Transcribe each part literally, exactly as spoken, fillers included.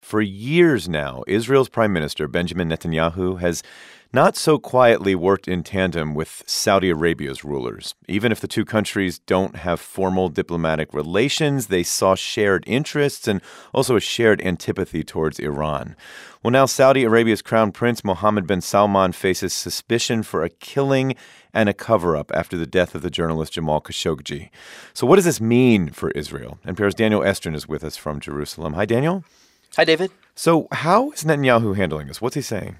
For years now, Israel's Prime Minister, Benjamin Netanyahu, has not so quietly worked in tandem with Saudi Arabia's rulers. Even if the two countries don't have formal diplomatic relations, they saw shared interests and also a shared antipathy towards Iran. Well, now Saudi Arabia's Crown Prince Mohammed bin Salman faces suspicion for a killing and a cover-up after the death of the journalist Jamal Khashoggi. So what does this mean for Israel? N P R's Daniel Estrin is with us from Jerusalem. Hi, Daniel. Hi, David. So how is Netanyahu handling this? What's he saying?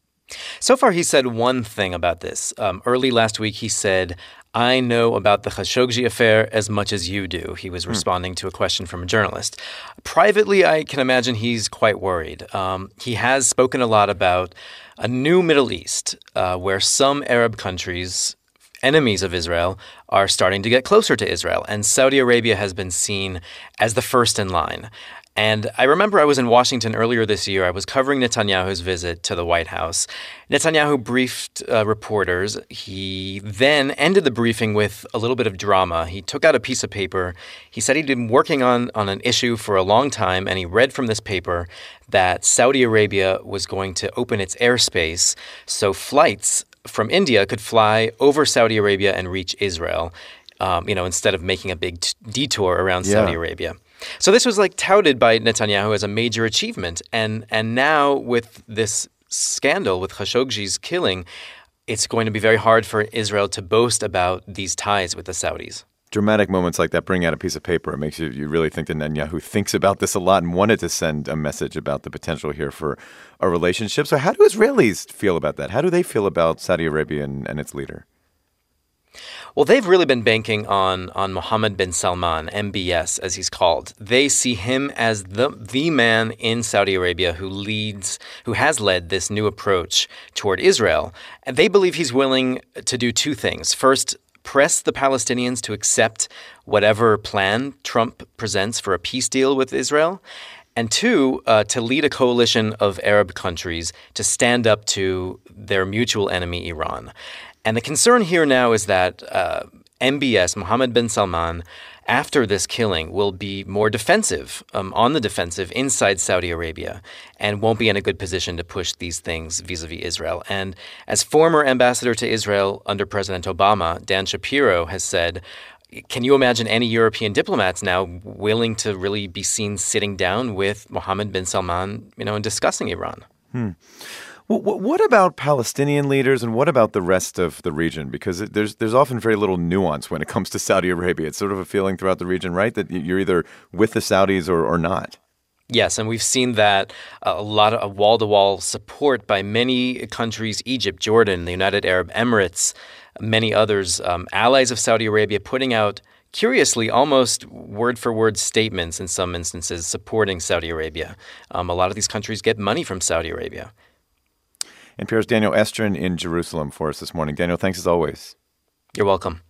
So far, he said one thing about this. Um, early last week, he said, I know about the Khashoggi affair as much as you do. He was responding to a question from a journalist. Privately, I can imagine he's quite worried. Um, he has spoken a lot about a new Middle East uh, where some Arab countries, enemies of Israel, are starting to get closer to Israel. And Saudi Arabia has been seen as the first in line. And I remember I was in Washington earlier this year. I was covering Netanyahu's visit to the White House. Netanyahu briefed uh, reporters. He then ended the briefing with a little bit of drama. He took out a piece of paper. He said he'd been working on, on an issue for a long time, and he read from this paper that Saudi Arabia was going to open its airspace so flights from India could fly over Saudi Arabia and reach Israel, um, you know, instead of making a big t- detour around Yeah. Saudi Arabia. So this was like touted by Netanyahu as a major achievement. And and now with this scandal, with Khashoggi's killing, it's going to be very hard for Israel to boast about these ties with the Saudis. Dramatic moments like that bring out a piece of paper. It makes you, you really think that Netanyahu thinks about this a lot and wanted to send a message about the potential here for a relationship. So how do Israelis feel about that? How do they feel about Saudi Arabia and, and its leader? Well, they've really been banking on on Mohammed bin Salman, M B S, as he's called. They see him as the the man in Saudi Arabia who leads, who has led this new approach toward Israel. And they believe he's willing to do two things. First, press the Palestinians to accept whatever plan Trump presents for a peace deal with Israel. And two, uh, to lead a coalition of Arab countries to stand up to their mutual enemy, Iran. And the concern here now is that uh, M B S, Mohammed bin Salman, after this killing, will be more defensive, um, on the defensive inside Saudi Arabia, and won't be in a good position to push these things vis-a-vis Israel. And as former ambassador to Israel under President Obama, Dan Shapiro has said, can you imagine any European diplomats now willing to really be seen sitting down with Mohammed bin Salman, you know, and discussing Iran? Hmm. What about Palestinian leaders and what about the rest of the region? Because there's there's often very little nuance when it comes to Saudi Arabia. It's sort of a feeling throughout the region, right, that you're either with the Saudis or, or not. Yes, and we've seen that a lot of wall-to-wall support by many countries, Egypt, Jordan, the United Arab Emirates, many others, um, allies of Saudi Arabia, putting out, curiously, almost word-for-word statements in some instances supporting Saudi Arabia. Um, a lot of these countries get money from Saudi Arabia. N P R's Daniel Estrin in Jerusalem for us this morning. Daniel, thanks as always. You're welcome.